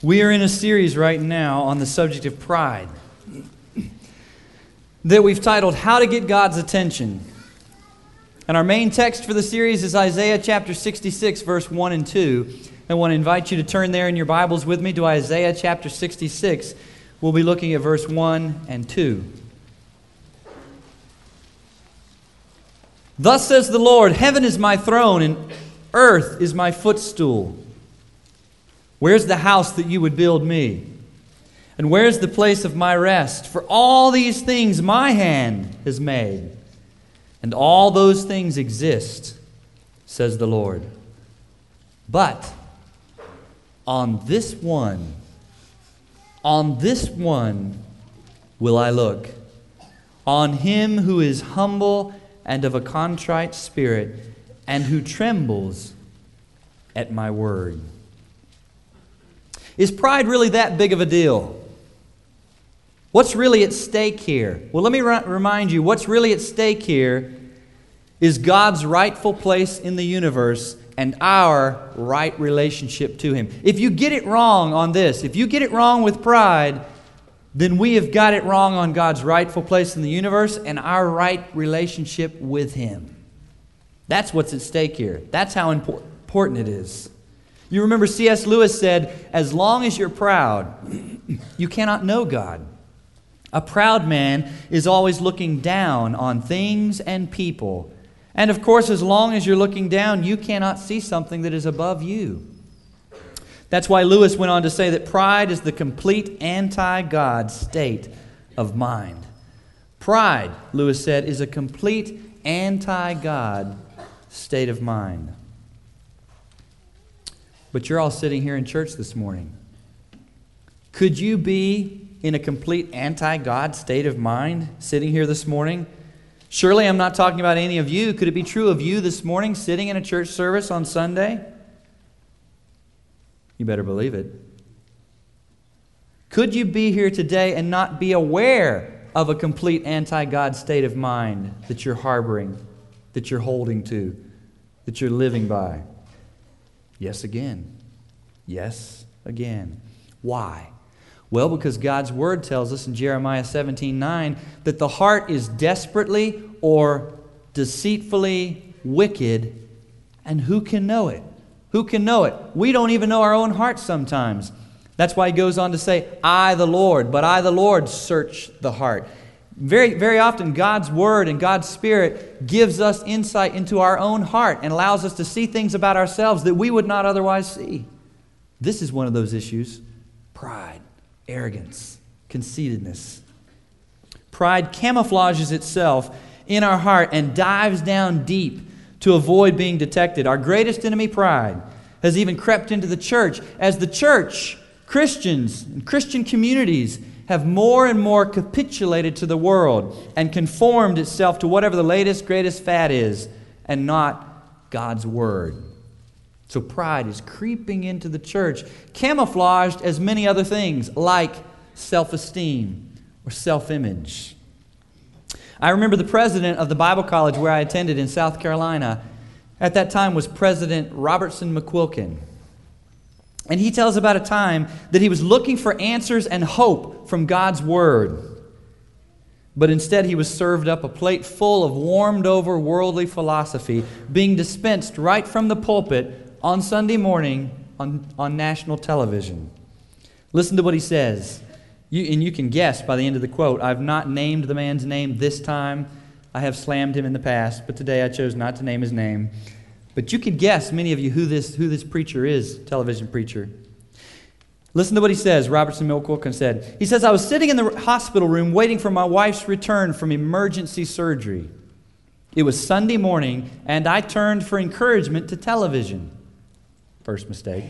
We are in a series right now on the subject of pride that we've titled, How to Get God's Attention. And our main text for the series is Isaiah chapter 66, verse 1 and 2. I want to invite you to turn there in your Bibles with me to Isaiah chapter 66. We'll be looking at verse 1 and 2. Thus says the Lord, Heaven is my throne and earth is my footstool. Where's the house that you would build me? And where's the place of my rest? For all these things my hand has made, and all those things exist, says the Lord. But on this one will I look, on him who is humble and of a contrite spirit, and who trembles at my word. Is pride really that big of a deal? What's really at stake here? Well, let me remind you, what's really at stake here is God's rightful place in the universe and our right relationship to Him. If you get it wrong on this, if you get it wrong with pride, then we have got it wrong on God's rightful place in the universe and our right relationship with Him. That's what's at stake here. That's how important it is. You remember C.S. Lewis said, as long as you're proud, you cannot know God. A proud man is always looking down on things and people. And of course, as long as you're looking down, you cannot see something that is above you. That's why Lewis went on to say that pride is the complete anti-God state of mind. Pride, Lewis said, is a complete anti-God state of mind. But you're all sitting here in church this morning. Could you be in a complete anti-God state of mind sitting here this morning? Surely I'm not talking about any of you. Could it be true of you this morning sitting in a church service on Sunday? You better believe it. Could you be here today and not be aware of a complete anti-God state of mind that you're harboring, that you're holding to, that you're living by? Yes, again. Yes, again. Why? Well, because God's Word tells us in Jeremiah 17:9 that the heart is desperately or deceitfully wicked, and who can know it? Who can know it? We don't even know our own hearts sometimes. That's why he goes on to say, I, the Lord, but I, the Lord, search the heart. Very, very often, God's Word and God's Spirit gives us insight into our own heart and allows us to see things about ourselves that we would not otherwise see. This is one of those issues. Pride, arrogance, conceitedness. Pride camouflages itself in our heart and dives down deep to avoid being detected. Our greatest enemy, pride, has even crept into the church as the church, Christians, and Christian communities have more and more capitulated to the world and conformed itself to whatever the latest, greatest fad is, and not God's Word. So pride is creeping into the church, camouflaged as many other things, like self-esteem or self-image. I remember the president of the Bible college where I attended in South Carolina at that time was President Robertson McQuilkin. And he tells about a time that he was looking for answers and hope from God's Word. But instead he was served up a plate full of warmed-over worldly philosophy being dispensed right from the pulpit on Sunday morning on national television. Listen to what he says. And you can guess by the end of the quote, I've not named the man's name this time. I have slammed him in the past, but today I chose not to name his name. But you can guess, many of you, who this preacher is, television preacher. Listen to what he says, Robertson McQuilkin said. He says, I was sitting in the hospital room waiting for my wife's return from emergency surgery. It was Sunday morning, and I turned for encouragement to television. First mistake.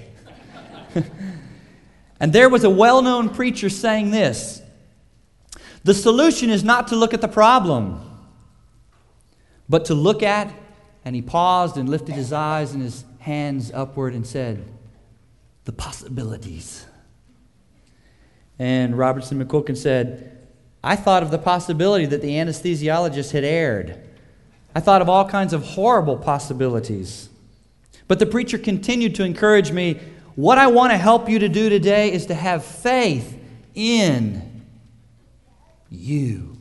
And there was a well-known preacher saying this, the solution is not to look at the problem, but to look at, and he paused and lifted his eyes and his hands upward and said, the possibilities. And Robertson McQuilkin said, I thought of the possibility that the anesthesiologist had erred. I thought of all kinds of horrible possibilities. But the preacher continued to encourage me, What I want to help you to do today is to have faith in you.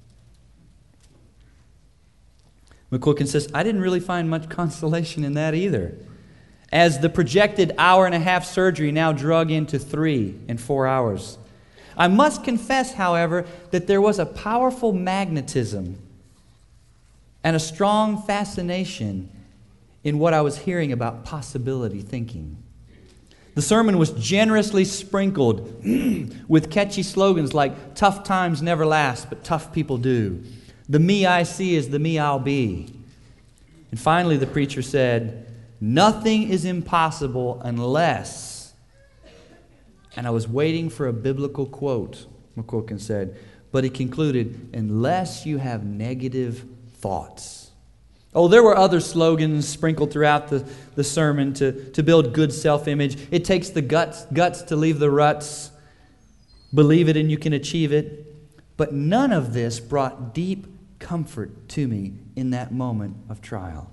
McQuilkin says, I didn't really find much consolation in that either. As the projected hour-and-a-half surgery now drug into 3 and 4 hours. I must confess, however, that there was a powerful magnetism and a strong fascination in what I was hearing about possibility thinking. The sermon was generously sprinkled with catchy slogans like, tough times never last, but tough people do. The me I see is the me I'll be. And finally the preacher said, nothing is impossible unless, and I was waiting for a biblical quote, McQuilkin said, but he concluded, unless you have negative thoughts. Oh, there were other slogans sprinkled throughout the sermon to build good self-image. It takes the guts to leave the ruts. Believe it and you can achieve it. But none of this brought deep comfort to me in that moment of trial.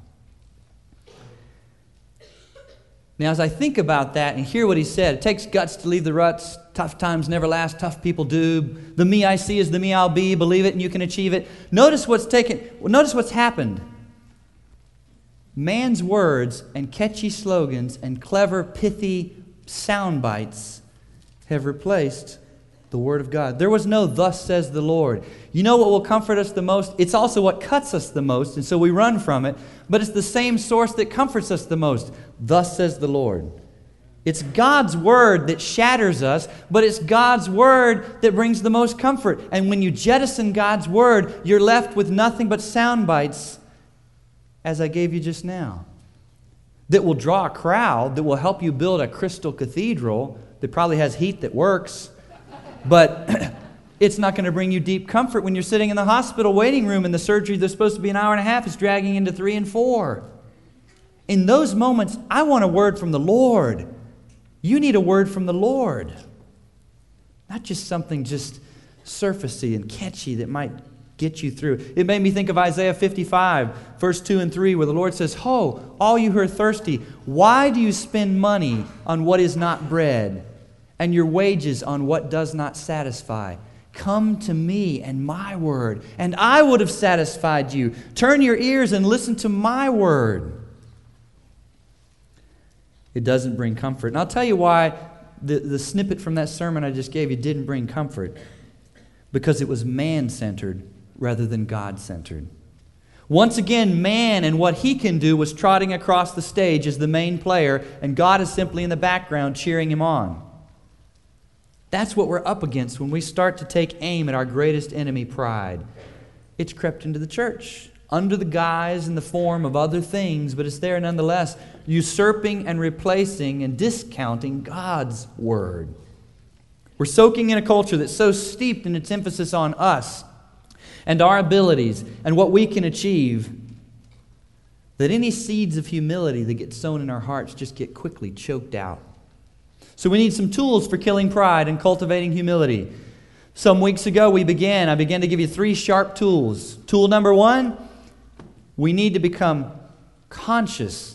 Now, as I think about that and hear what he said, it takes guts to leave the ruts. Tough times never last. Tough people do. The me I see is the me I'll be. Believe it and you can achieve it. Notice what's happened. Man's words and catchy slogans and clever, pithy sound bites have replaced the Word of God. There was no thus says the Lord. You know what will comfort us the most? It's also what cuts us the most, and so we run from it. But it's the same source that comforts us the most. Thus says the Lord. It's God's Word that shatters us, but it's God's Word that brings the most comfort. And when you jettison God's Word, you're left with nothing but sound bites, as I gave you just now, that will draw a crowd, that will help you build a crystal cathedral that probably has heat that works, but it's not going to bring you deep comfort when you're sitting in the hospital waiting room and the surgery that's supposed to be an hour and a half is dragging into 3 and 4. In those moments, I want a word from the Lord. You need a word from the Lord. Not just something just surfacey and catchy that might get you through. It made me think of Isaiah 55, verse 2 and 3, where the Lord says, Ho, all you who are thirsty, why do you spend money on what is not bread, and your wages on what does not satisfy? Come to me and my word, and I would have satisfied you. Turn your ears and listen to my word. It doesn't bring comfort. And I'll tell you why the snippet from that sermon I just gave you didn't bring comfort. Because it was man-centered rather than God-centered. Once again, man and what he can do was trotting across the stage as the main player, and God is simply in the background cheering him on. That's what we're up against when we start to take aim at our greatest enemy, pride. It's crept into the church, under the guise and the form of other things, but it's there nonetheless, usurping and replacing and discounting God's word. We're soaking in a culture that's so steeped in its emphasis on us and our abilities and what we can achieve that any seeds of humility that get sown in our hearts just get quickly choked out. So we need some tools for killing pride and cultivating humility. Some weeks ago I began to give you 3 sharp tools. Tool number 1, we need to become conscious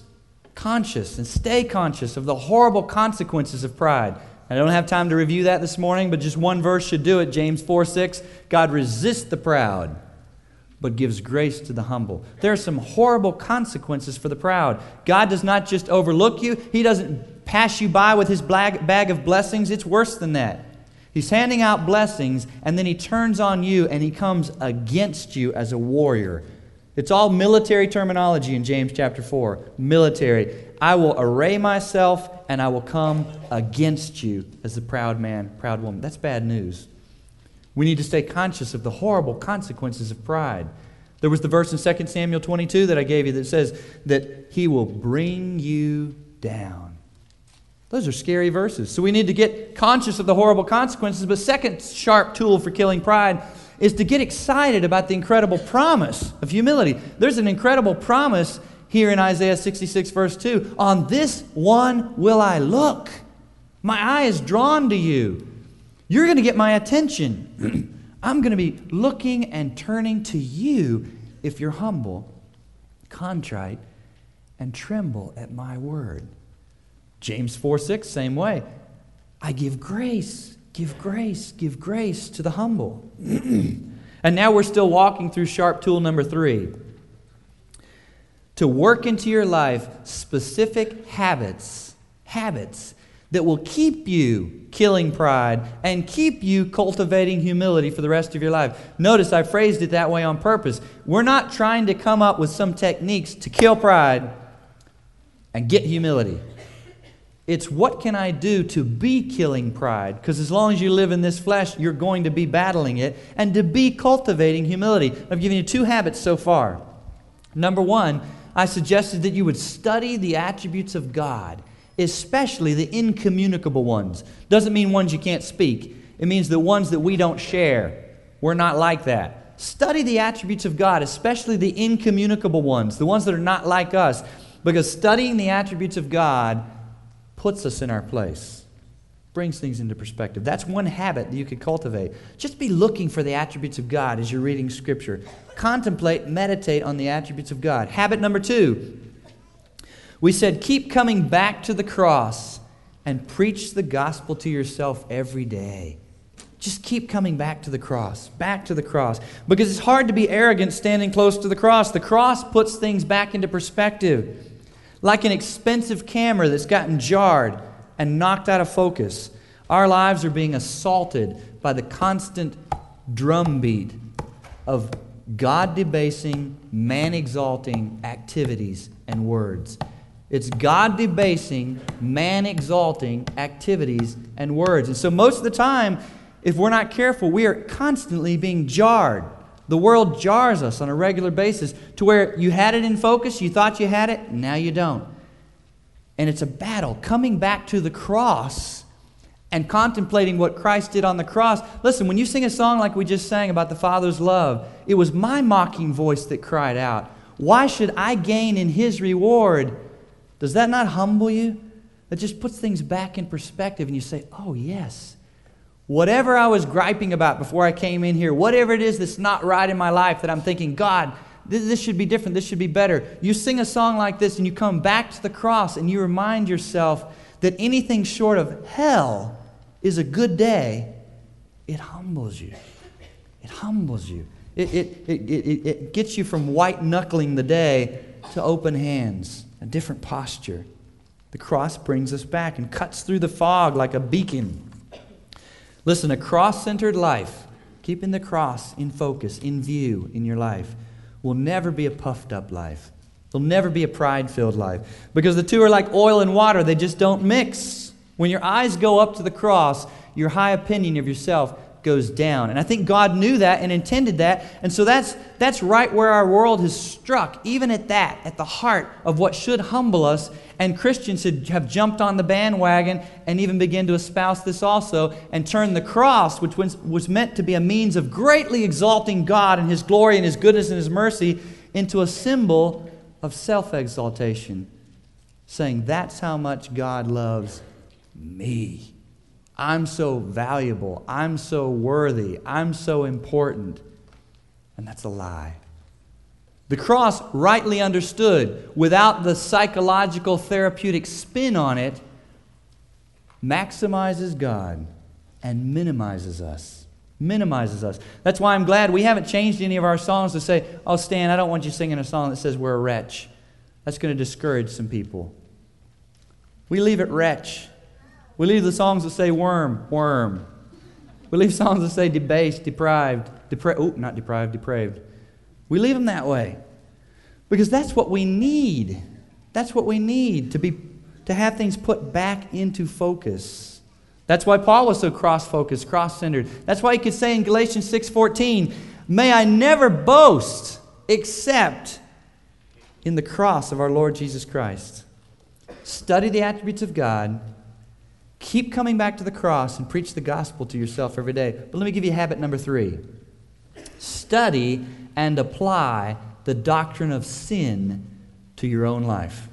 and stay conscious of the horrible consequences of pride. I don't have time to review that this morning, but just one verse should do it. James 4:6. God resists the proud, but gives grace to the humble. There are some horrible consequences for the proud. God does not just overlook you. He doesn't pass you by with his bag of blessings. It's worse than that. He's handing out blessings, and then he turns on you, and he comes against you as a warrior. It's all military terminology in James chapter 4. Military. I will array myself and I will come against you as the proud man, proud woman. That's bad news. We need to stay conscious of the horrible consequences of pride. There was the verse in 2 Samuel 22 that I gave you that says that he will bring you down. Those are scary verses. So we need to get conscious of the horrible consequences. But second sharp tool for killing pride is to get excited about the incredible promise of humility. There's an incredible promise here in Isaiah 66 verse 2. On this one will I look. My eye is drawn to you. You're going to get my attention. I'm going to be looking and turning to you if you're humble, contrite, and tremble at my word. James 4:6, same way. I give grace to the humble. And now we're still walking through sharp tool number 3. To work into your life specific habits that will keep you killing pride and keep you cultivating humility for the rest of your life. Notice I phrased it that way on purpose. We're not trying to come up with some techniques to kill pride and get humility. It's what can I do to be killing pride? Because as long as you live in this flesh, you're going to be battling it, and to be cultivating humility. I've given you 2 habits so far. Number 1, I suggested that you would study the attributes of God, especially the incommunicable ones. Doesn't mean ones you can't speak. It means the ones that we don't share. We're not like that. Study the attributes of God, especially the incommunicable ones, the ones that are not like us, because studying the attributes of God puts us in our place, brings things into perspective. That's one habit that you could cultivate. Just be looking for the attributes of God as you're reading Scripture. Contemplate, meditate on the attributes of God. Habit number 2. We said keep coming back to the cross and preach the gospel to yourself every day. Just keep coming back to the cross, because it's hard to be arrogant standing close to the cross. The cross puts things back into perspective. Like an expensive camera that's gotten jarred and knocked out of focus, our lives are being assaulted by the constant drumbeat of God-debasing, man-exalting activities and words. It's God-debasing, man-exalting activities and words. And so most of the time, if we're not careful, we are constantly being jarred. The world jars us on a regular basis to where you had it in focus, you thought you had it, now you don't. And it's a battle. Coming back to the cross and contemplating what Christ did on the cross. Listen, when you sing a song like we just sang about the Father's love, it was my mocking voice that cried out, "Why should I gain in His reward?" Does that not humble you? That just puts things back in perspective and you say, oh yes, whatever I was griping about before I came in here, whatever it is that's not right in my life that I'm thinking, God, this should be different, this should be better. You sing a song like this and you come back to the cross and you remind yourself that anything short of hell is a good day. It humbles you. It humbles you. It gets you from white-knuckling the day to open hands, a different posture. The cross brings us back and cuts through the fog like a beacon. Listen, a cross-centered life, keeping the cross in focus, in view in your life, will never be a puffed-up life. It'll never be a pride-filled life. Because the two are like oil and water. They just don't mix. When your eyes go up to the cross, your high opinion of yourself goes down. And I think God knew that and intended that. And so that's right where our world has struck, even at the heart of what should humble us. And Christians have jumped on the bandwagon and even begin to espouse this also and turn the cross, which was meant to be a means of greatly exalting God and His glory and His goodness and His mercy, into a symbol of self-exaltation, saying that's how much God loves me. I'm so valuable. I'm so worthy. I'm so important. And that's a lie. The cross, rightly understood, without the psychological therapeutic spin on it, maximizes God and minimizes us. Minimizes us. That's why I'm glad we haven't changed any of our songs to say, oh, Stan, I don't want you singing a song that says we're a wretch. That's going to discourage some people. We leave it wretch. We leave the songs that say worm. We leave songs that say debased, depraved. Depraved. We leave them that way. Because that's what we need. That's what we need to have things put back into focus. That's why Paul was so cross-focused, cross-centered. That's why he could say in Galatians 6:14, may I never boast except in the cross of our Lord Jesus Christ. Study the attributes of God. Keep coming back to the cross and preach the gospel to yourself every day. But let me give you habit number 3. Study and apply the doctrine of sin to your own life.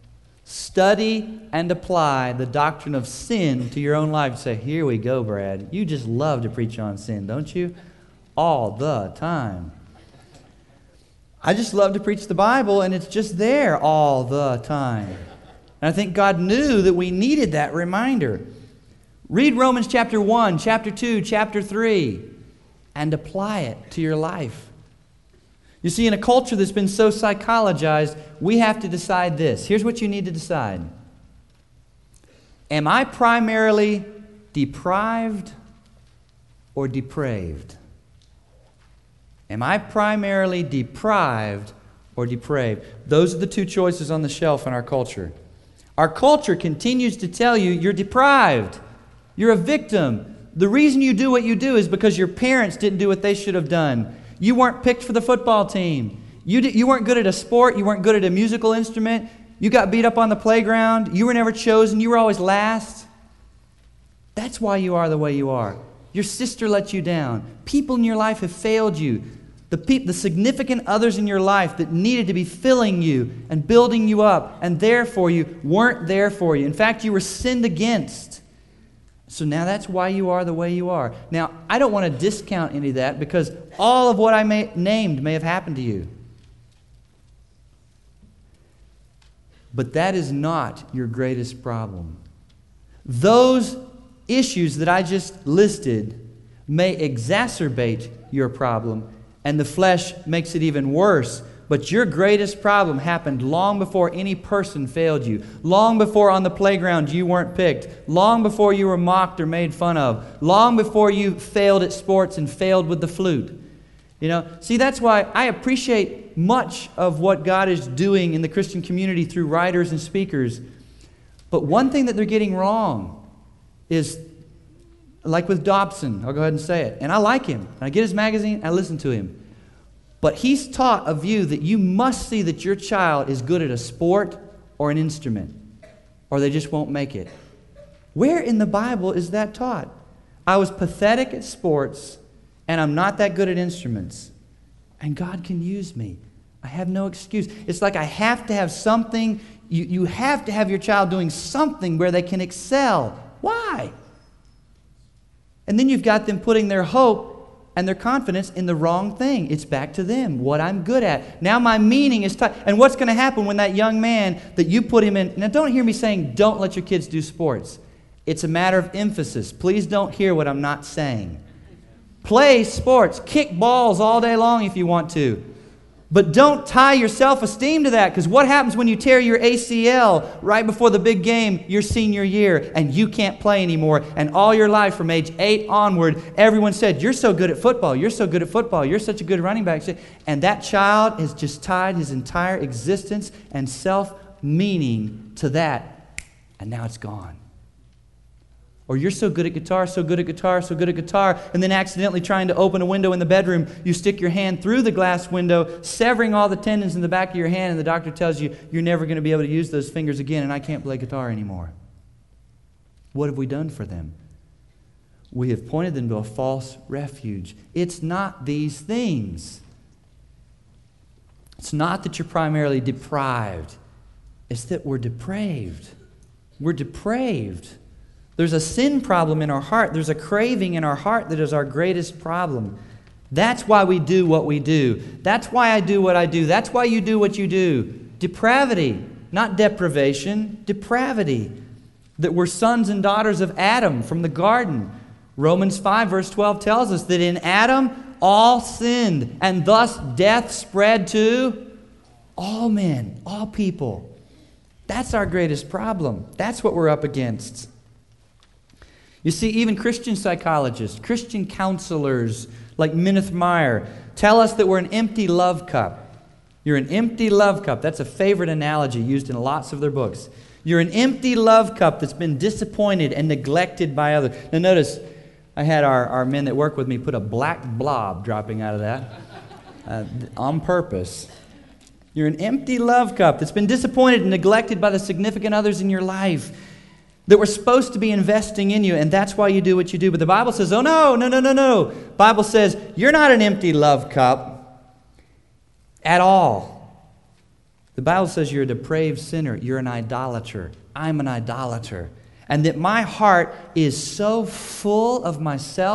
Study and apply the doctrine of sin to your own life. You say, here we go, Brad. You just love to preach on sin, don't you? All the time. I just love to preach the Bible, and it's just there all the time. And I think God knew that we needed that reminder. Read Romans chapter 1, chapter 2, chapter 3, and apply it to your life. You see, in a culture that's been so psychologized, we have to decide this. Here's what you need to decide. Am I primarily deprived or depraved? Am I primarily deprived or depraved? Those are the two choices on the shelf in our culture. Our culture continues to tell you you're deprived. You're a victim. The reason you do what you do is because your parents didn't do what they should have done. You weren't picked for the football team. You weren't good at a sport. You weren't good at a musical instrument. You got beat up on the playground. You were never chosen. You were always last. That's why you are the way you are. Your sister let you down. People in your life have failed you. The significant others in your life that needed to be filling you and building you up and there for you weren't there for you. In fact, you were sinned against. So now that's why you are the way you are. Now, I don't want to discount any of that because all of what I named may have happened to you. But that is not your greatest problem. Those issues that I just listed may exacerbate your problem, and the flesh makes it even worse. But your greatest problem happened long before any person failed you. Long before on the playground you weren't picked. Long before you were mocked or made fun of. Long before you failed at sports and failed with the flute. See, that's why I appreciate much of what God is doing in the Christian community through writers and speakers. But one thing that they're getting wrong is, like with Dobson, I'll go ahead and say it, and I like him. I get his magazine, I listen to him. But he's taught a view that you must see that your child is good at a sport or an instrument, or they just won't make it. Where in the Bible is that taught? I was pathetic at sports, and I'm not that good at instruments. And God can use me. I have no excuse. It's like I have to have something. You have to have your child doing something where they can excel. Why? And then you've got them putting their hope and their confidence in the wrong thing. It's back to them, what I'm good at. Now my meaning is tight. And what's going to happen when that young man that you put him in... Now don't hear me saying don't let your kids do sports. It's a matter of emphasis. Please don't hear what I'm not saying. Play sports. Kick balls all day long if you want to. But don't tie your self-esteem to that, because what happens when you tear your ACL right before the big game your senior year and you can't play anymore, and all your life from age 8 onward, everyone said, you're so good at football, you're so good at football, you're such a good running back. And that child has just tied his entire existence and self-meaning to that, and now it's gone. Or you're so good at guitar, so good at guitar, so good at guitar, and then accidentally trying to open a window in the bedroom, you stick your hand through the glass window, severing all the tendons in the back of your hand, and the doctor tells you you're never going to be able to use those fingers again, and I can't play guitar anymore. What have we done for them? We have pointed them to a false refuge. It's not these things. It's not that you're primarily deprived. It's that we're depraved. We're depraved. There's a sin problem in our heart. There's a craving in our heart that is our greatest problem. That's why we do what we do. That's why I do what I do. That's why you do what you do. Depravity, not deprivation, depravity. That we're sons and daughters of Adam from the garden. Romans 5 verse 12 tells us that in Adam all sinned, and thus death spread to all men, all people. That's our greatest problem. That's what we're up against. You see, even Christian psychologists, Christian counselors like Minith Meyer tell us that we're an empty love cup. You're an empty love cup. That's a favorite analogy used in lots of their books. You're an empty love cup that's been disappointed and neglected by others. Now notice, I had our men that work with me put a black blob dropping out of that on purpose. You're an empty love cup that's been disappointed and neglected by the significant others in your life that were supposed to be investing in you, and that's why you do what you do. But the Bible says, oh no. Bible says, you're not an empty love cup at all. The Bible says you're a depraved sinner. You're an idolater. I'm an idolater. And that my heart is so full of myself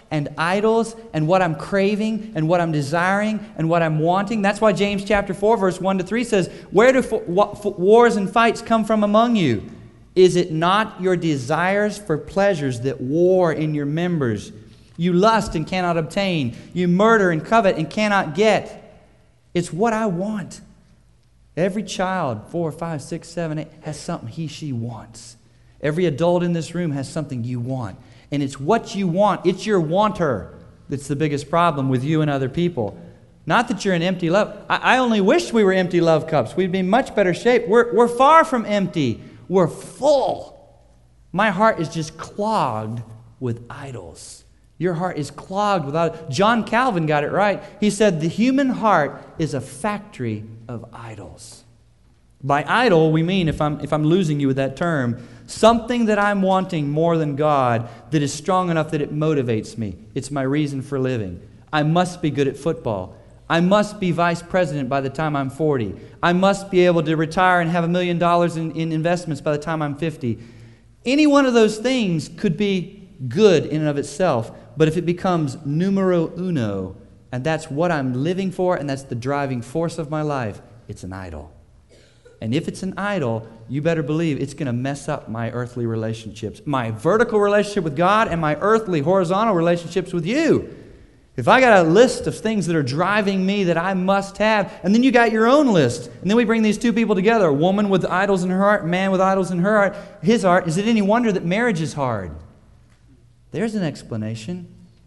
and idols and what I'm craving and what I'm desiring and what I'm wanting. That's why James chapter 4, verse 1 to 3 says, where do wars and fights come from among you? Is it not your desires for pleasures that war in your members? You lust and cannot obtain. You murder and covet and cannot get. It's what I want. Every child, 4, 5, 6, 7, 8, has something he, she wants. Every adult in this room has something you want. And it's what you want. It's your wanter that's the biggest problem with you and other people. Not that you're an empty love. I only wish we were empty love cups. We'd be in much better shape. We're far from empty. We're full. My heart is just clogged with idols. Your heart is clogged with idols. John Calvin got it right. He said the human heart is a factory of idols. By idol, we mean, if I'm losing you with that term, something that I'm wanting more than God that is strong enough that it motivates me. It's my reason for living. I must be good at football. I must be vice president by the time I'm 40. I must be able to retire and have $1 million in investments by the time I'm 50. Any one of those things could be good in and of itself, but if it becomes numero uno, and that's what I'm living for, and that's the driving force of my life, it's an idol. And if it's an idol, you better believe it's going to mess up my earthly relationships, my vertical relationship with God and my earthly horizontal relationships with you. If I got a list of things that are driving me that I must have, and then you got your own list, and then we bring these two people together, a woman with idols in her heart, a man with idols in her heart, his heart, is it any wonder that marriage is hard? There's an explanation.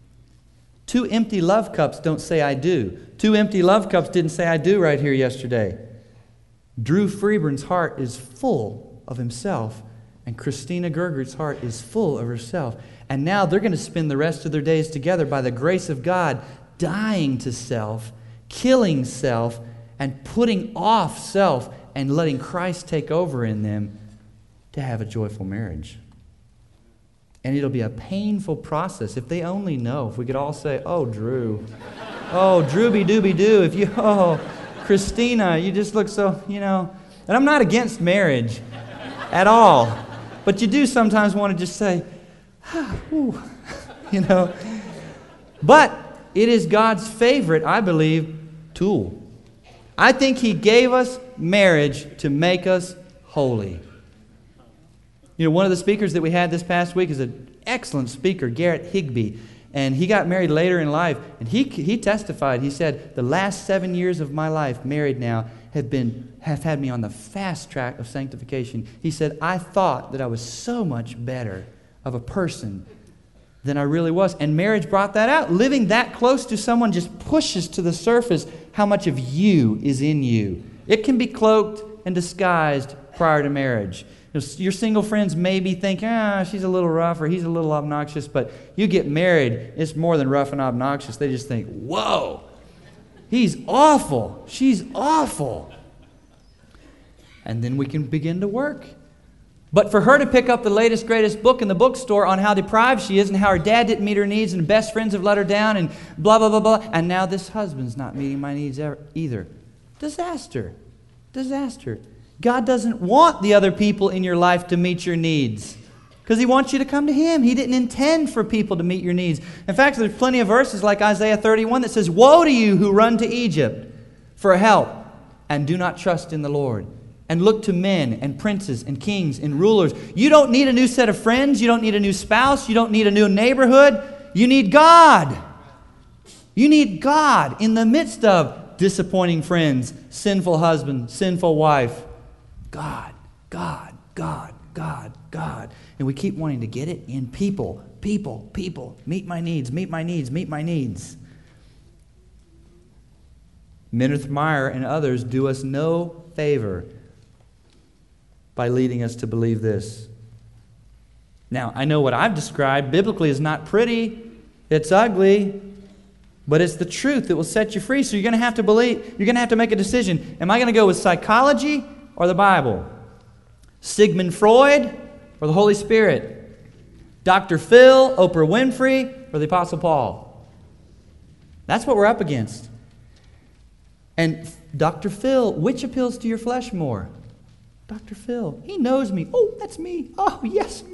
2 empty love cups don't say I do. 2 empty love cups didn't say I do right here yesterday. Drew Freeburg's heart is full of himself, and Christina Gergert's heart is full of herself. And now they're going to spend the rest of their days together by the grace of God, dying to self, killing self, and putting off self, and letting Christ take over in them to have a joyful marriage. And it'll be a painful process. If they only know, if we could all say, oh, Drew, oh, Drooby-dooby-doo, if you, oh, Christina, you just look so, And I'm not against marriage at all. But you do sometimes want to just say, ooh, But it is God's favorite, I believe, tool. I think He gave us marriage to make us holy. One of the speakers that we had this past week is an excellent speaker, Garrett Higbee. And he got married later in life. And he testified, he said, the last 7 years of my life, married now, have had me on the fast track of sanctification. He said, I thought that I was so much better of a person than I really was. And marriage brought that out. Living that close to someone just pushes to the surface how much of you is in you. It can be cloaked and disguised prior to marriage. Your single friends maybe think, she's a little rough or he's a little obnoxious, but you get married, it's more than rough and obnoxious. They just think, whoa, he's awful, she's awful. And then we can begin to work. But for her to pick up the latest, greatest book in the bookstore on how deprived she is and how her dad didn't meet her needs and best friends have let her down and blah, blah, blah, blah, and now this husband's not meeting my needs either. Disaster. God doesn't want the other people in your life to meet your needs because He wants you to come to Him. He didn't intend for people to meet your needs. In fact, there's plenty of verses like Isaiah 31 that says, woe to you who run to Egypt for help and do not trust in the Lord and look to men and princes and kings and rulers. You don't need a new set of friends. You don't need a new spouse. You don't need a new neighborhood. You need God. You need God in the midst of disappointing friends, sinful husband, sinful wife. God. And we keep wanting to get it in people. Meet my needs. Meredith Meyer and others do us no favor by leading us to believe this. Now, I know what I've described biblically is not pretty. It's ugly. But it's the truth that will set you free. So you're going to have to believe. You're going to have to make a decision. Am I going to go with psychology or the Bible? Sigmund Freud or the Holy Spirit? Dr. Phil, Oprah Winfrey, or the Apostle Paul? That's what we're up against. And Dr. Phil, which appeals to your flesh more? Dr. Phil. He knows me. Oh, that's me. Oh, yes, me.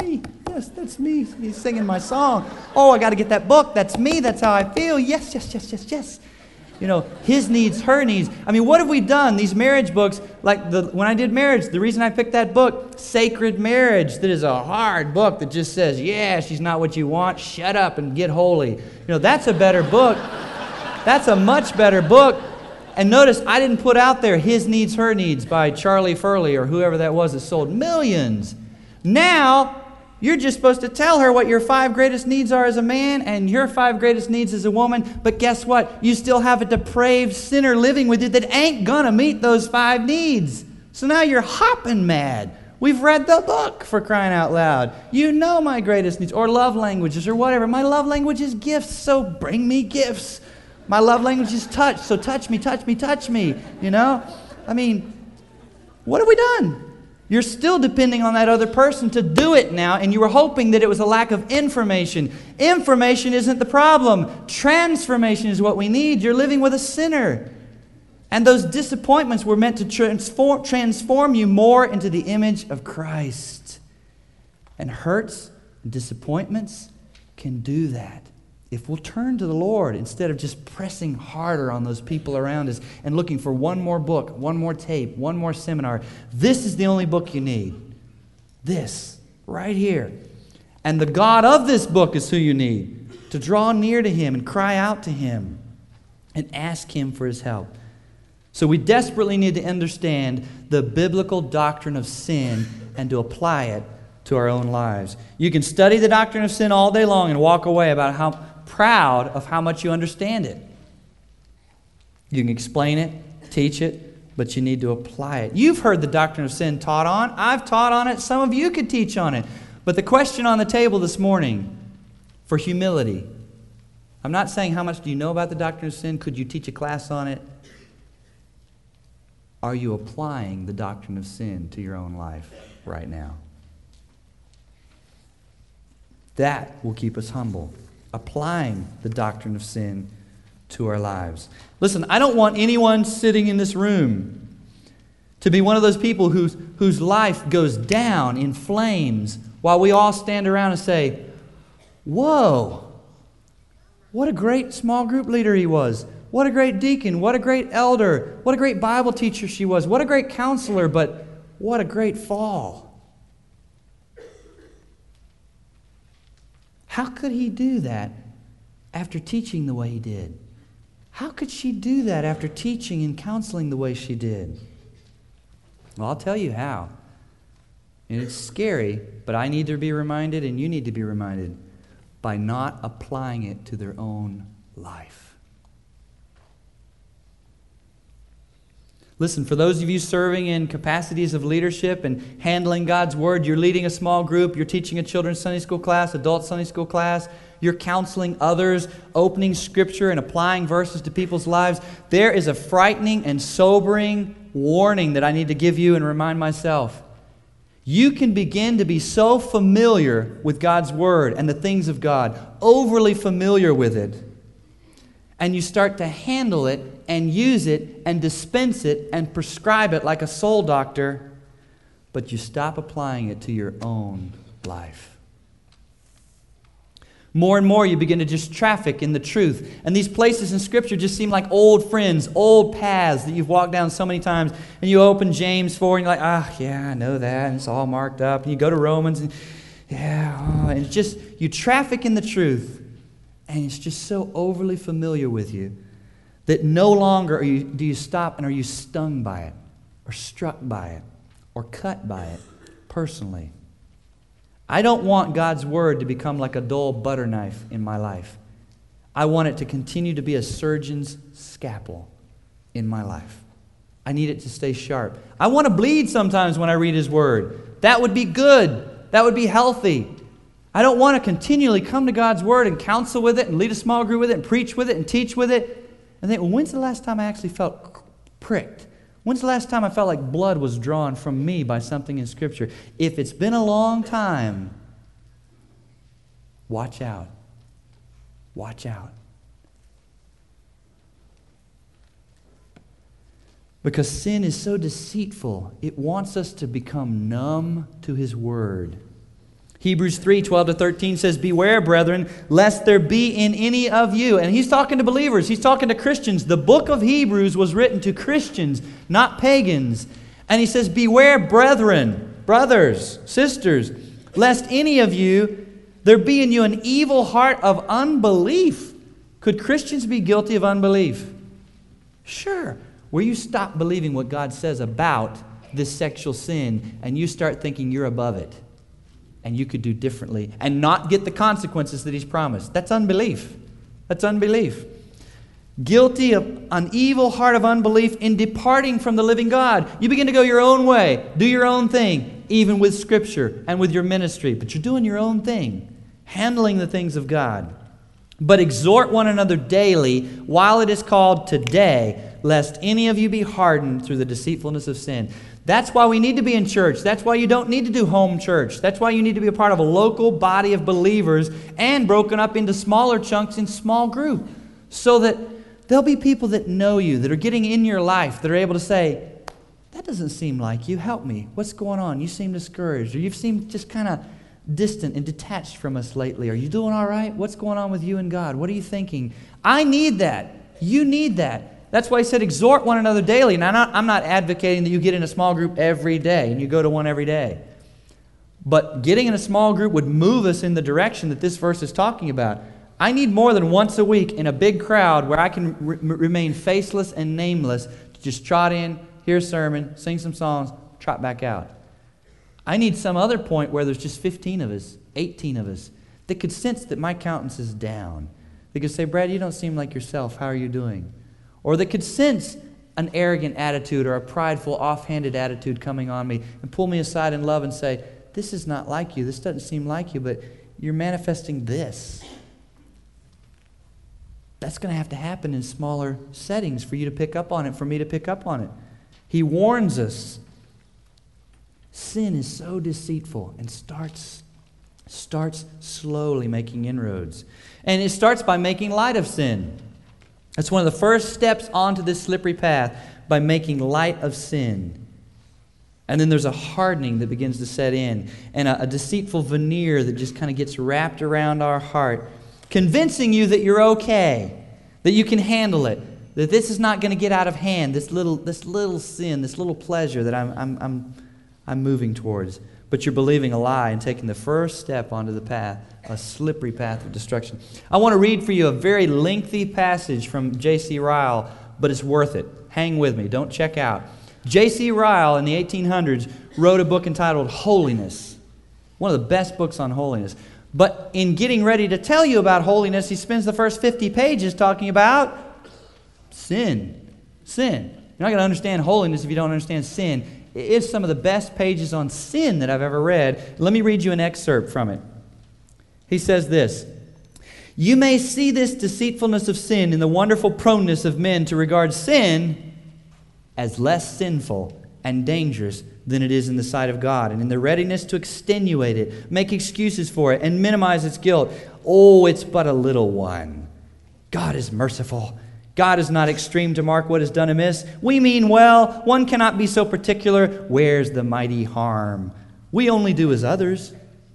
yes, that's me. He's singing my song. Oh, I got to get that book. That's me. That's how I feel. Yes, yes, yes, yes, yes. You know, his needs, her needs. I mean, what have we done? These marriage books, like when I did marriage, the reason I picked that book, Sacred Marriage, that is a hard book that just says, yeah, she's not what you want. Shut up and get holy. You know, that's a better book. That's a much better book. And notice, I didn't put out there His Needs, Her Needs by Charlie Furley or whoever that was that sold millions. Now, you're just supposed to tell her what your 5 greatest needs are as a man and your 5 greatest needs as a woman. But guess what? You still have a depraved sinner living with you that ain't gonna meet those 5 needs. So now you're hopping mad. We've read the book, for crying out loud. You know my greatest needs, or love languages, or whatever. My love language is gifts, so bring me gifts. My love language is touch, so touch me, touch me, touch me. You know? I mean, what have we done? You're still depending on that other person to do it now, and you were hoping that it was a lack of information. Information isn't the problem. Transformation is what we need. You're living with a sinner. And those disappointments were meant to transform you more into the image of Christ. And hurts and disappointments can do that. If we'll turn to the Lord instead of just pressing harder on those people around us and looking for one more book, one more tape, one more seminar, this is the only book you need. This, right here. And the God of this book is who you need. To draw near to Him and cry out to Him and ask Him for His help. So we desperately need to understand the biblical doctrine of sin and to apply it to our own lives. You can study the doctrine of sin all day long and walk away about how proud of how much you understand it. You can explain it, teach it, but you need to apply it. You've heard the doctrine of sin taught on. I've taught on it. Some of you could teach on it. But the question on the table this morning for humility, I'm not saying how much do you know about the doctrine of sin. Could you teach a class on it? Are you applying the doctrine of sin to your own life right now? That will keep us humble. Applying the doctrine of sin to our lives. Listen, I don't want anyone sitting in this room to be one of those people whose life goes down in flames while we all stand around and say, whoa, what a great small group leader he was. What a great deacon. What a great elder. What a great Bible teacher she was. What a great counselor, but what a great fall. How could he do that after teaching the way he did? How could she do that after teaching and counseling the way she did? Well, I'll tell you how. And it's scary, but I need to be reminded and you need to be reminded by not applying it to their own life. Listen, for those of you serving in capacities of leadership and handling God's Word, you're leading a small group, you're teaching a children's Sunday school class, adult Sunday school class, you're counseling others, opening Scripture and applying verses to people's lives, there is a frightening and sobering warning that I need to give you and remind myself. You can begin to be so familiar with God's Word and the things of God, overly familiar with it, and you start to handle it and use it and dispense it and prescribe it like a soul doctor, but you stop applying it to your own life. More and more you begin to just traffic in the truth. And these places in Scripture just seem like old friends, old paths that you've walked down so many times. And you open James 4 and you're like, yeah, I know that. And it's all marked up. And you go to Romans and and it's just, you traffic in the truth. And it's just so overly familiar with you that no longer do you stop and are you stung by it or struck by it or cut by it personally. I don't want God's Word to become like a dull butter knife in my life. I want it to continue to be a surgeon's scalpel in my life. I need it to stay sharp. I want to bleed sometimes when I read His Word. That would be good. That would be healthy. I don't want to continually come to God's Word and counsel with it and lead a small group with it and preach with it and teach with it and think, well, when's the last time I actually felt pricked? When's the last time I felt like blood was drawn from me by something in Scripture? If it's been a long time, watch out. Watch out. Because sin is so deceitful, it wants us to become numb to His Word. Hebrews 3:12-13 says, "Beware, brethren, lest there be in any of you." And he's talking to believers. He's talking to Christians. The book of Hebrews was written to Christians, not pagans. And he says, "Beware, brethren," brothers, sisters, "lest any of you, there be in you an evil heart of unbelief." Could Christians be guilty of unbelief? Sure. Where you stop believing what God says about this sexual sin and you start thinking you're above it and you could do differently and not get the consequences that He's promised. That's unbelief. That's unbelief. Guilty of an evil heart of unbelief in departing from the living God. You begin to go your own way, do your own thing, even with Scripture and with your ministry. But you're doing your own thing, handling the things of God. "But exhort one another daily, while it is called today, lest any of you be hardened through the deceitfulness of sin." That's why we need to be in church. That's why you don't need to do home church. That's why you need to be a part of a local body of believers and broken up into smaller chunks in small group, so that there'll be people that know you, that are getting in your life, that are able to say, "That doesn't seem like you. Help me. What's going on? You seem discouraged, or you've seemed just kind of distant and detached from us lately. Are you doing all right? What's going on with you and God? What are you thinking?" I need that. You need that. That's why He said exhort one another daily. Now, I'm not advocating that you get in a small group every day and you go to one every day. But getting in a small group would move us in the direction that this verse is talking about. I need more than once a week in a big crowd where I can remain faceless and nameless to just trot in, hear a sermon, sing some songs, trot back out. I need some other point where there's just 15 of us, 18 of us, that could sense that my countenance is down. They could say, "Brad, you don't seem like yourself. How are you doing?" Or they could sense an arrogant attitude or a prideful, offhanded attitude coming on me and pull me aside in love and say, "This is not like you. This doesn't seem like you, but you're manifesting this." That's going to have to happen in smaller settings for you to pick up on it, for me to pick up on it. He warns us. Sin is so deceitful and starts slowly making inroads. And it starts by making light of sin. That's one of the first steps onto this slippery path, by making light of sin. And then there's a hardening that begins to set in, and a deceitful veneer that just kind of gets wrapped around our heart, convincing you that you're okay, that you can handle it, that this is not going to get out of hand, this little sin, this little pleasure that I'm moving towards. But you're believing a lie and taking the first step onto the path, a slippery path of destruction. I want to read for you a very lengthy passage from J.C. Ryle, but it's worth it. Hang with me. Don't check out. J.C. Ryle in the 1800s wrote a book entitled Holiness, one of the best books on holiness. But in getting ready to tell you about holiness, he spends the first 50 pages talking about sin. Sin. You're not going to understand holiness if you don't understand sin. It's some of the best pages on sin that I've ever read. Let me read you an excerpt from it. He says this: "You may see this deceitfulness of sin in the wonderful proneness of men to regard sin as less sinful and dangerous than it is in the sight of God, and in their readiness to extenuate it, make excuses for it, and minimize its guilt. Oh, it's but a little one. God is merciful. God is not extreme to mark what is done amiss. We mean well. One cannot be so particular. Where's the mighty harm? We only do as others."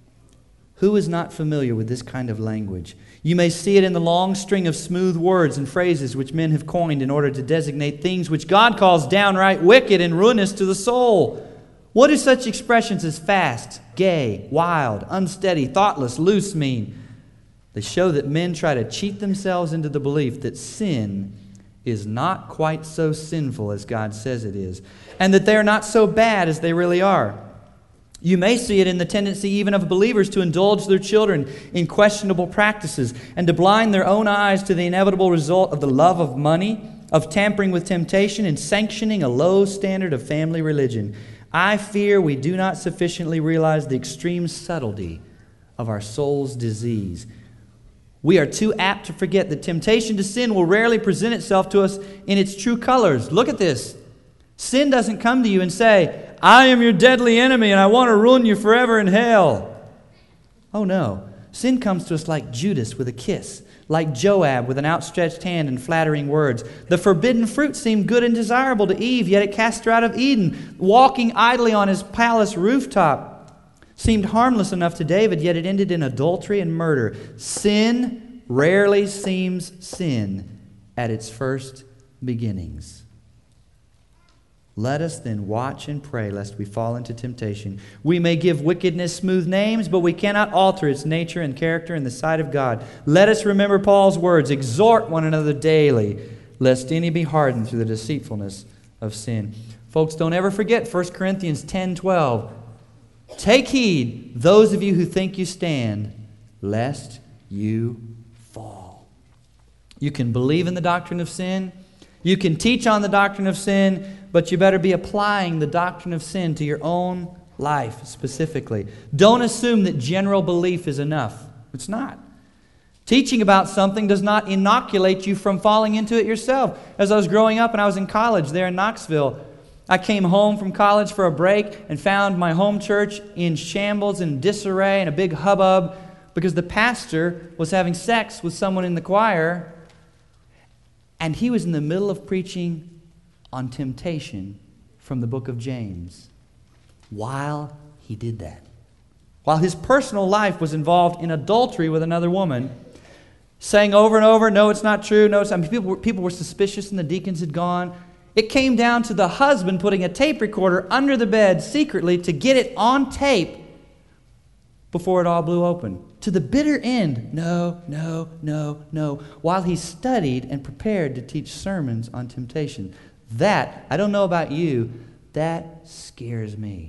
Who is not familiar with this kind of language? You may see it in the long string of smooth words and phrases which men have coined in order to designate things which God calls downright wicked and ruinous to the soul. What do such expressions as fast, gay, wild, unsteady, thoughtless, loose mean? They show that men try to cheat themselves into the belief that sin is not quite so sinful as God says it is, and that they are not so bad as they really are. You may see it in the tendency even of believers to indulge their children in questionable practices and to blind their own eyes to the inevitable result of the love of money, of tampering with temptation, and sanctioning a low standard of family religion. I fear we do not sufficiently realize the extreme subtlety of our soul's disease. We are too apt to forget that temptation to sin will rarely present itself to us in its true colors. Look at this. Sin doesn't come to you and say, "I am your deadly enemy and I want to ruin you forever in hell." Oh no. Sin comes to us like Judas with a kiss, like Joab with an outstretched hand and flattering words. The forbidden fruit seemed good and desirable to Eve, yet it cast her out of Eden, walking idly on his palace rooftop. Seemed harmless enough to David, yet it ended in adultery and murder. Sin rarely seems sin at its first beginnings. Let us then watch and pray lest we fall into temptation. We may give wickedness smooth names, but we cannot alter its nature and character in the sight of God. Let us remember Paul's words, exhort one another daily, lest any be hardened through the deceitfulness of sin. Folks, don't ever forget 1 Corinthians 10:12. Take heed, those of you who think you stand, lest you fall. You can believe in the doctrine of sin. You can teach on the doctrine of sin, but you better be applying the doctrine of sin to your own life specifically. Don't assume that general belief is enough. It's not. Teaching about something does not inoculate you from falling into it yourself. As I was growing up and I was in college there in Knoxville, I came home from college for a break and found my home church in shambles and disarray and a big hubbub because the pastor was having sex with someone in the choir, and he was in the middle of preaching on temptation from the book of James while he did that. While his personal life was involved in adultery with another woman, saying over and over, no, it's not true, no, it's not. People were suspicious and the deacons had gone. It came down to the husband putting a tape recorder under the bed secretly to get it on tape before it all blew open. To the bitter end, no, no, no, no, while he studied and prepared to teach sermons on temptation. That, I don't know about you, that scares me.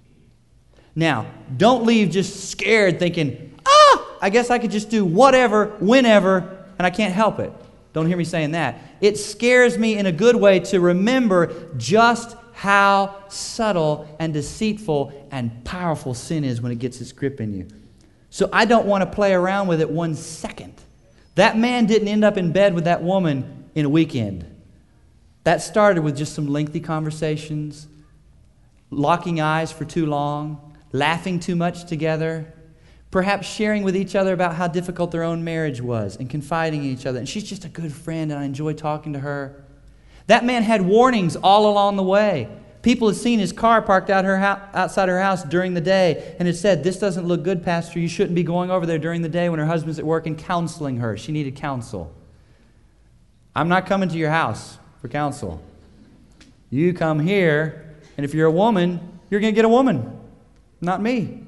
Now, don't leave just scared thinking, I guess I could just do whatever, whenever, and I can't help it. Don't hear me saying that. It scares me in a good way to remember just how subtle and deceitful and powerful sin is when it gets its grip in you. So I don't want to play around with it 1 second. That man didn't end up in bed with that woman in a weekend. That started with just some lengthy conversations, locking eyes for too long, laughing too much together, perhaps sharing with each other about how difficult their own marriage was and confiding in each other. And she's just a good friend and I enjoy talking to her. That man had warnings all along the way. People had seen his car parked outside her house during the day and had said, this doesn't look good, Pastor. You shouldn't be going over there during the day when her husband's at work, and counseling her. She needed counsel. I'm not coming to your house for counsel. You come here, and if you're a woman, you're going to get a woman, not me.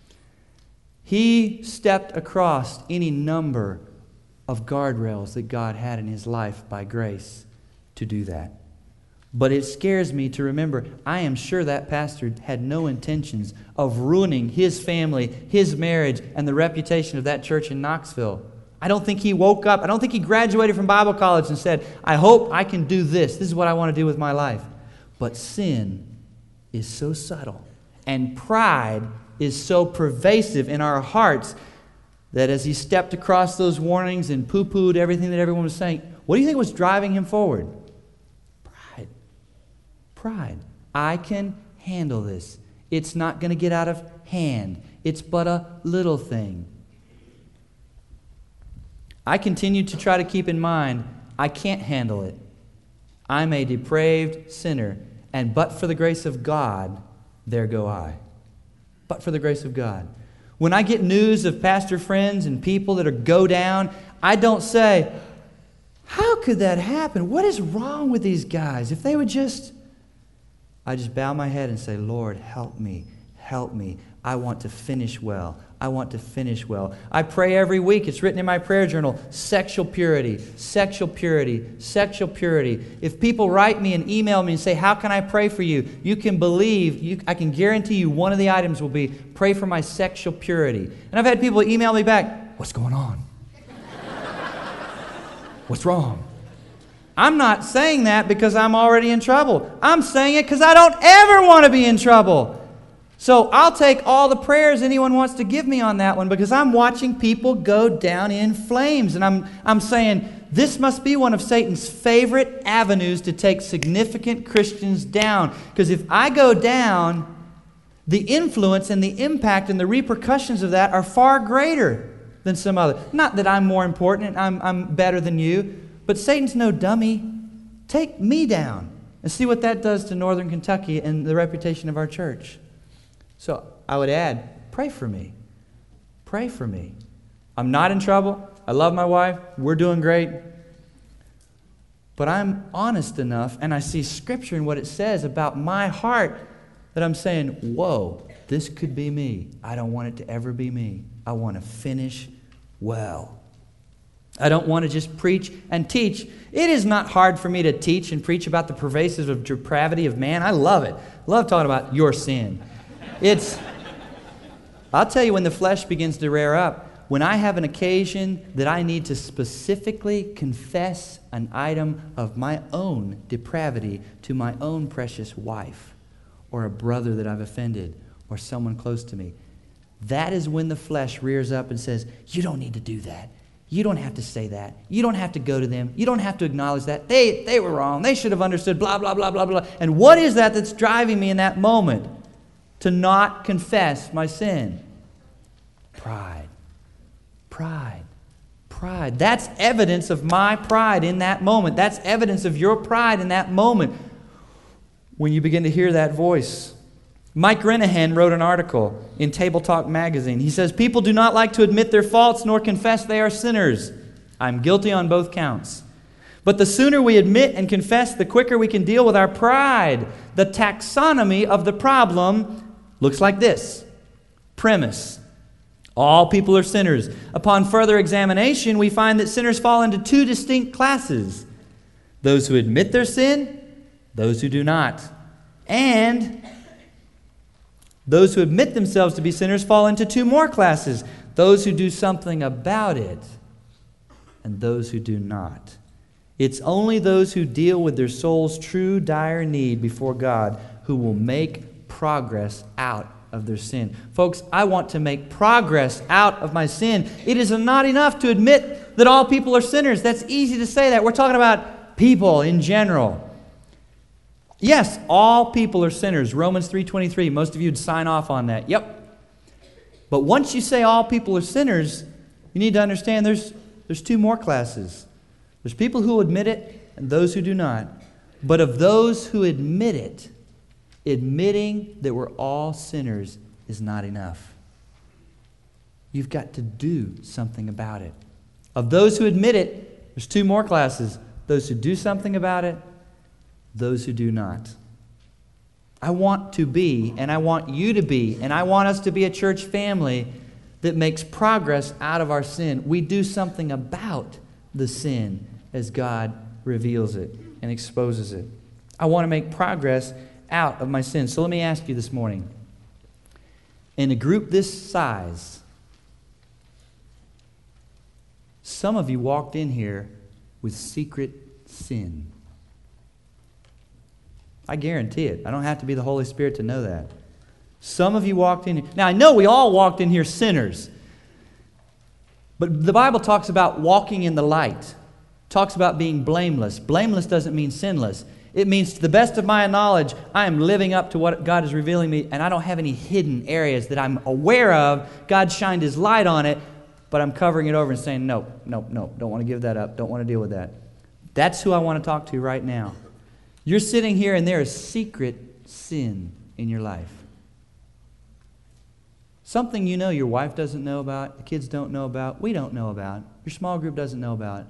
He stepped across any number of guardrails that God had in his life by grace to do that. But it scares me to remember, I am sure that pastor had no intentions of ruining his family, his marriage, and the reputation of that church in Knoxville. I don't think he woke up, I don't think he graduated from Bible college and said, I hope I can do this. This is what I want to do with my life. But sin is so subtle, and pride is so pervasive in our hearts that as he stepped across those warnings and poo-pooed everything that everyone was saying, what do you think was driving him forward? Pride. I can handle this. It's not going to get out of hand. It's but a little thing. I continue to try to keep in mind, I can't handle it. I'm a depraved sinner, and but for the grace of God, there go I. But for the grace of God. When I get news of pastor friends and people that are go down, I don't say, how could that happen? What is wrong with these guys? If they would just... I just bow my head and say, Lord, help me, help me. I want to finish well. I want to finish well. I pray every week. It's written in my prayer journal, sexual purity, sexual purity, sexual purity. If people write me and email me and say, how can I pray for you? You can believe, I can guarantee you one of the items will be, pray for my sexual purity. And I've had people email me back, what's going on? What's wrong? I'm not saying that because I'm already in trouble. I'm saying it because I don't ever want to be in trouble. So I'll take all the prayers anyone wants to give me on that one because I'm watching people go down in flames. And I'm saying this must be one of Satan's favorite avenues to take significant Christians down. Because if I go down, the influence and the impact and the repercussions of that are far greater than some other. Not that I'm more important and I'm better than you. But Satan's no dummy. Take me down and see what that does to Northern Kentucky and the reputation of our church. So I would add, Pray for me. Pray for me. I'm not in trouble. I love my wife. We're doing great. But I'm honest enough, and I see Scripture and what it says about my heart, that I'm saying, whoa, this could be me. I don't want it to ever be me. I want to finish well. I don't want to just preach and teach. It is not hard for me to teach and preach about the pervasive depravity of man. I love it. I love talking about your sin. I'll tell you, when the flesh begins to rear up, when I have an occasion that I need to specifically confess an item of my own depravity to my own precious wife, or a brother that I've offended, or someone close to me, that is when the flesh rears up and says, you don't need to do that. You don't have to say that. You don't have to go to them. You don't have to acknowledge that. They were wrong. They should have understood, blah, blah, blah, blah, blah. And what is that that's driving me in that moment to not confess my sin? Pride. Pride. Pride. That's evidence of my pride in that moment. That's evidence of your pride in that moment when you begin to hear that voice. Mike Renahan wrote an article in Table Talk magazine. He says, people do not like to admit their faults nor confess they are sinners. I'm guilty on both counts. But the sooner we admit and confess, the quicker we can deal with our pride. The taxonomy of the problem looks like this. Premise. All people are sinners. Upon further examination, we find that sinners fall into two distinct classes. Those who admit their sin, those who do not. And those who admit themselves to be sinners fall into two more classes. Those who do something about it, and those who do not. It's only those who deal with their soul's true dire need before God who will make progress out of their sin. Folks, I want to make progress out of my sin. It is not enough to admit that all people are sinners. That's easy to say that. We're talking about people in general. Yes, all people are sinners. Romans 3:23. Most of you would sign off on that. Yep. But once you say all people are sinners, you need to understand there's two more classes. There's people who admit it and those who do not. But of those who admit it, admitting that we're all sinners is not enough. You've got to do something about it. Of those who admit it, there's two more classes. Those who do something about it, those who do not. I want to be, and I want you to be, and I want us to be a church family that makes progress out of our sin. We do something about the sin as God reveals it and exposes it. I want to make progress out of my sin. So let me ask you this morning. In a group this size, some of you walked in here with secret sin. I guarantee it. I don't have to be the Holy Spirit to know that. Some of you walked in here. Now, I know we all walked in here sinners. But the Bible talks about walking in the light. Talks about being blameless. Blameless doesn't mean sinless. It means, to the best of my knowledge, I am living up to what God is revealing me, and I don't have any hidden areas that I'm aware of. God shined His light on it, but I'm covering it over and saying, no, don't want to give that up. Don't want to deal with that. That's who I want to talk to right now. You're sitting here and there is secret sin in your life. Something you know your wife doesn't know about, the kids don't know about, we don't know about, your small group doesn't know about.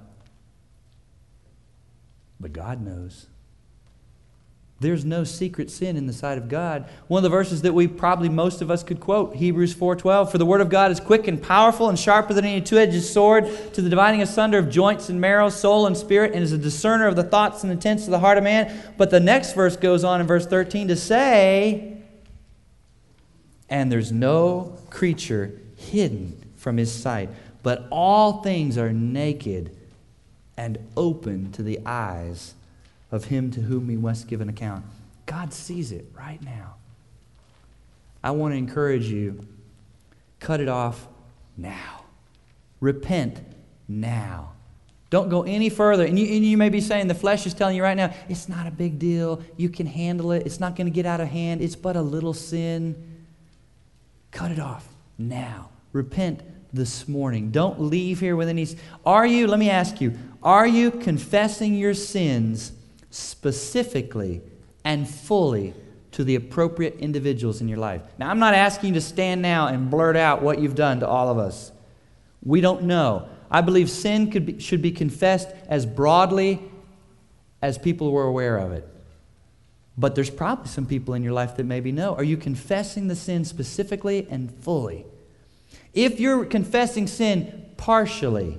But God knows. There's no secret sin in the sight of God. One of the verses that we probably most of us could quote, Hebrews 4:12, for the word of God is quick and powerful and sharper than any two-edged sword, to the dividing asunder of joints and marrow, soul and spirit, and is a discerner of the thoughts and intents of the heart of man. But the next verse goes on in verse 13 to say, and there's no creature hidden from His sight, but all things are naked and open to the eyes of Him to whom we must give an account. God sees it right now. I want to encourage you, cut it off now. Repent now. Don't go any further. And you may be saying, the flesh is telling you right now, it's not a big deal. You can handle it. It's not going to get out of hand. It's but a little sin. Cut it off now. Repent this morning. Don't leave here with any... let me ask you, are you confessing your sins specifically and fully to the appropriate individuals in your life. Now, I'm not asking you to stand now and blurt out what you've done to all of us. We don't know. I believe sin should be confessed as broadly as people were aware of it. But there's probably some people in your life that maybe know. Are you confessing the sin specifically and fully? If you're confessing sin partially,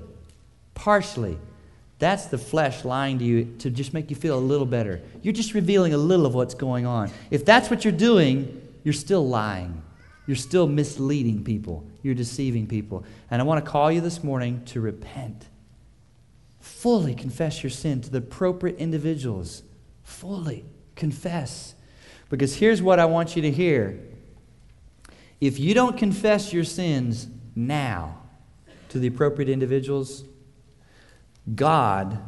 that's the flesh lying to you to just make you feel a little better. You're just revealing a little of what's going on. If that's what you're doing, you're still lying. You're still misleading people. You're deceiving people. And I want to call you this morning to repent. Fully confess your sin to the appropriate individuals. Fully confess. Because here's what I want you to hear. If you don't confess your sins now to the appropriate individuals, God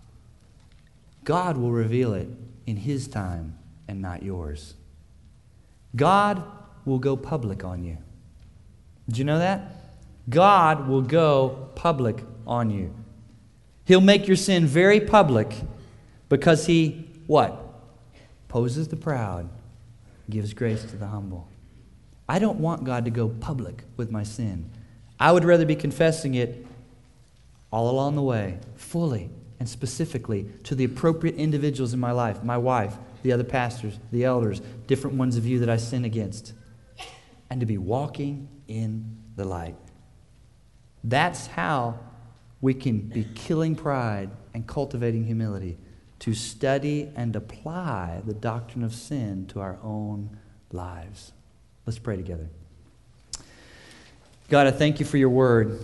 will reveal it in His time and not yours. God will go public on you. Did you know that? God will go public on you. He'll make your sin very public because He, what? Opposes the proud, gives grace to the humble. I don't want God to go public with my sin. I would rather be confessing it all along the way, fully and specifically to the appropriate individuals in my life, my wife, the other pastors, the elders, different ones of you that I sin against, and to be walking in the light. That's how we can be killing pride and cultivating humility, to study and apply the doctrine of sin to our own lives. Let's pray together. God, I thank you for your word.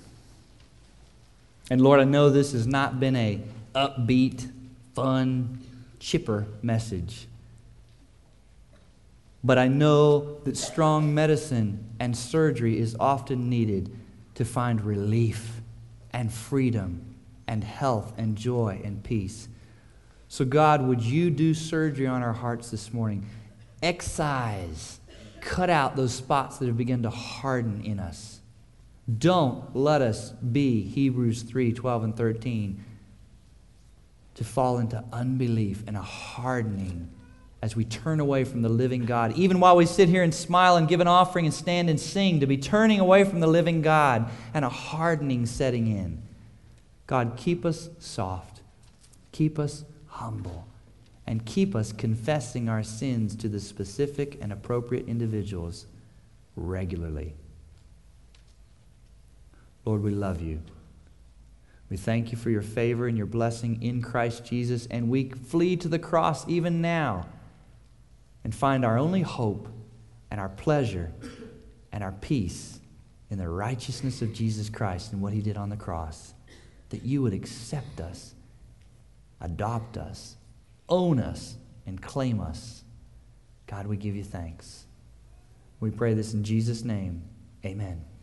And Lord, I know this has not been a upbeat, fun, chipper message. But I know that strong medicine and surgery is often needed to find relief and freedom and health and joy and peace. So God, would you do surgery on our hearts this morning? Excise, cut out those spots that have begun to harden in us. Don't let us be, Hebrews 3:12 and 13, to fall into unbelief and a hardening as we turn away from the living God. Even while we sit here and smile and give an offering and stand and sing, to be turning away from the living God and a hardening setting in. God, keep us soft, keep us humble, and keep us confessing our sins to the specific and appropriate individuals regularly. Lord, we love you. We thank you for your favor and your blessing in Christ Jesus, and we flee to the cross even now and find our only hope and our pleasure and our peace in the righteousness of Jesus Christ and what He did on the cross. That you would accept us, adopt us, own us, and claim us. God, we give you thanks. We pray this in Jesus' name. Amen.